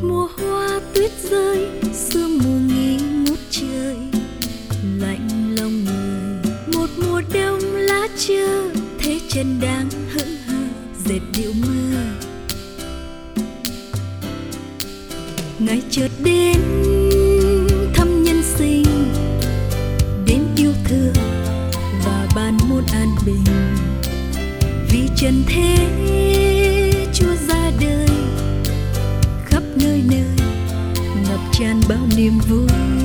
mùa hoa tuyết rơi, sương mù nghi ngút trời, lạnh lòng người. Một mùa đông lá trơ, thế chân đang hững hờ dệt điệu mơ. Ngày chợt đến thăm nhân sinh, đến yêu thương và ban muôn an bình. Vì trần thế Chúa ra đời, khắp nơi nơi ngập tràn bao niềm vui.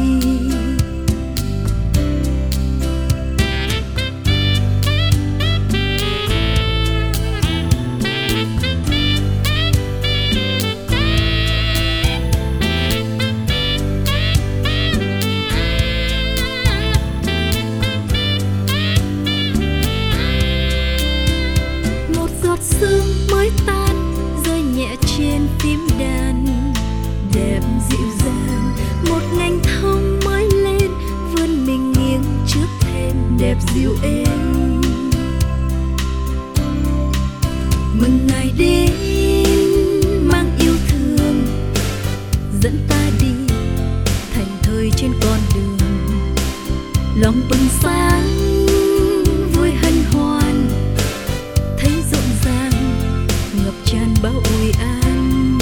Sương mới tan rơi nhẹ trên phím đàn, đẹp dịu dàng. Một nhành thông mới lên vươn mình nghiêng trước thềm, đẹp dịu êm. Mừng ngày đến mang yêu thương, dẫn ta đi thành thơi trên con đường. Lòng bừng sáng vui hân hoan, thấy rộn ràng ngập tràn bao ôi an.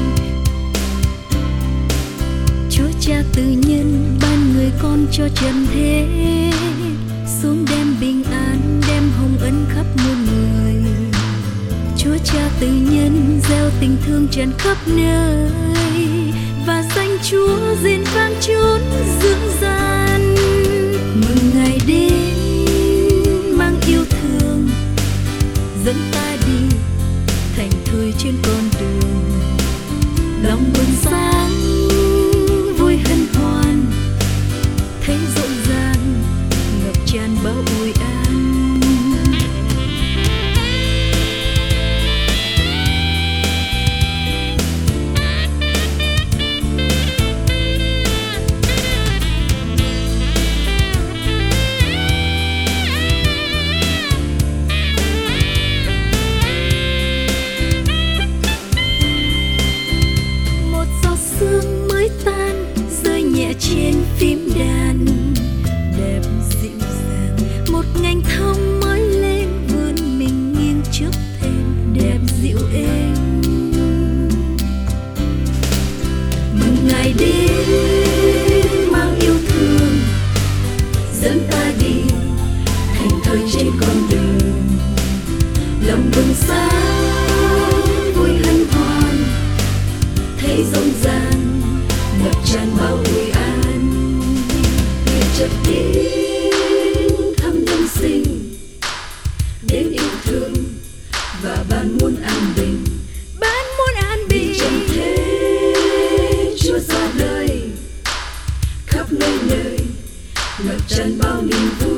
Chúa Cha từ nhân ban người con cho trần thế, xuống đem bình an, đem hồng ân khắp muôn người. Chúa Cha từ nhân gieo tình thương tràn khắp nơi, và danh Chúa rền vang chốn dương gian. Mừng ngày đến mang yêu thương, dẫn ta đi thành thơi trên con đường. Lòng bừng sáng vui hân hoan, thấy rộn ràng ngập tràn bao ôi an. Sương mới tan rơi nhẹ trên phím đàn, đẹp dịu dàng. Một nhành thông mới lên vươn mình nghiêng trước thềm, đẹp dịu êm. Mừng ngày đến mang yêu thương, dẫn ta đi thành thơi trên con đường. Lòng bừng sáng vui hân hoan, thấy rộn ràng ngập tràn bao ôi an. Ngày chợt đến thăm nhân sinh, đến yêu thương và ban muôn an bình. Ban muôn an bình. Vì trần thế Chúa ra đời, khắp nơi nơi ngập tràn bao niềm vui.